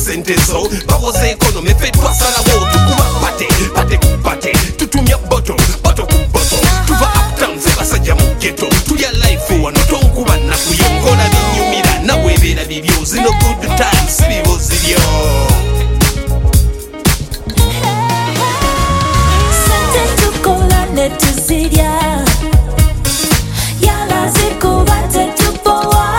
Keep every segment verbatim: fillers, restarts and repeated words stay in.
sente zo bawoze economy fe twasalawo tukuba pate pate kupate tutumya boto boto ku boto tuva uptown ze basajja mu ghetto tulya life wano tonkuba nakuyenkola binyumira nawe beera bibyo zino good times bibo ziryo. Tuzirya yala zikubate tupowa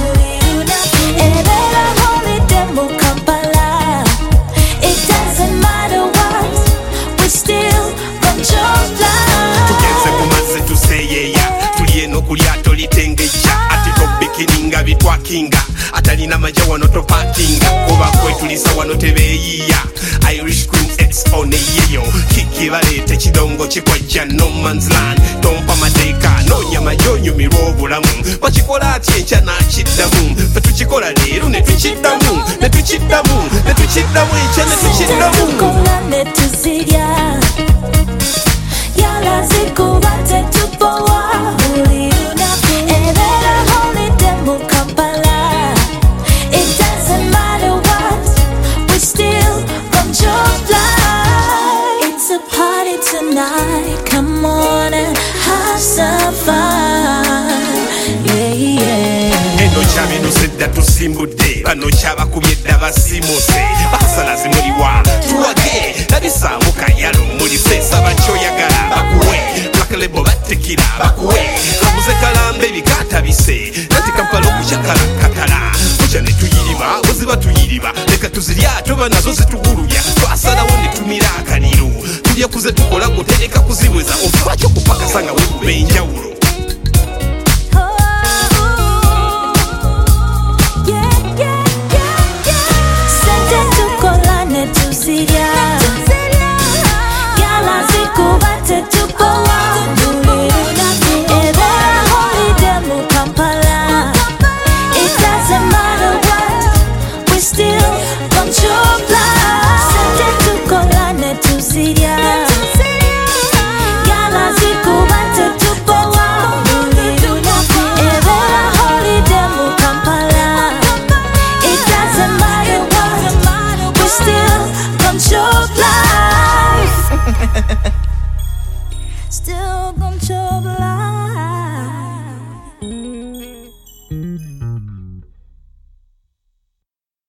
ebera holiday mu Kampala. It doesn't matter what, we still control life. Tugenze kumaze tuseyeya tuliye nokulyato litengeja ati tobikininga bitwakinga atalina maja wano topakinga kuba kwe tulisa wano tebeyiya Irish Queen X on yeyo kiki balete kidongo chikwajja no man's land tompa mateeka nonya majonyo mirobulamu bakikola ati encha nakiddamu fetukikola leero ne tukiddamu ne tukiddamu ne tukiddamu encha ne tukiddamu tukola ne tuzirya yala zikubate tupowa ebera holiday mu Kampala. It doesn't matter what, we still control life. It's a party tonight, come on and have some fun. Yeah, yeah. Eno chabe no sedda tusimbudde bano chaba kubyedda basimuse basala zimuliwa tuwage nabisamu kayalo muli pesa bachoyagala bakuwe bakalebo batekira bakuwe kabuze kalambe bikata bise nati Kampala okuchakala katala kuja ne tuyiriba buziba tuyiriba leka tuzirya toba nazo zituguluya twasalawo ne tumira akaliro tulya kuze tukola kutereka kuzibweza ofwacho kupaka sanga we kubenjawulo. Yala zikubate tupowa ebera holiday mu Kampala. It doesn't matter what, we still control life. Sente tukola ne tuzirya yala zikubate tupowa ebera holiday mu Kampala. It doesn't matter what, we still control life. Still control